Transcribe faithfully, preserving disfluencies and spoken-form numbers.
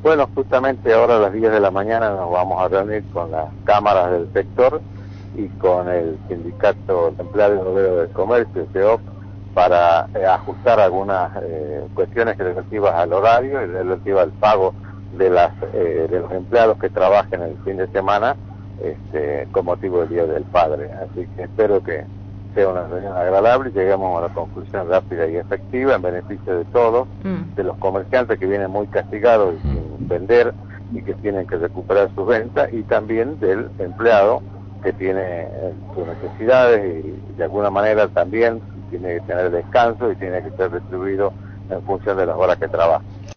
Bueno, justamente ahora a las diez de la mañana nos vamos a reunir con las cámaras del sector y con el sindicato de empleados y obreros del comercio, S E O P, para eh, ajustar algunas eh, cuestiones relativas al horario y relativas al pago de las eh, de los empleados que trabajen el fin de semana este, con motivo del Día del Padre. Así que espero que sea una reunión agradable y lleguemos a una conclusión rápida y efectiva en beneficio de todos, mm. de los comerciantes que vienen muy castigados y sin vender y que tienen que recuperar sus ventas, y también del empleado que tiene eh, sus necesidades y de alguna manera también tiene que tener descanso y tiene que ser distribuido en función de las horas que trabaja.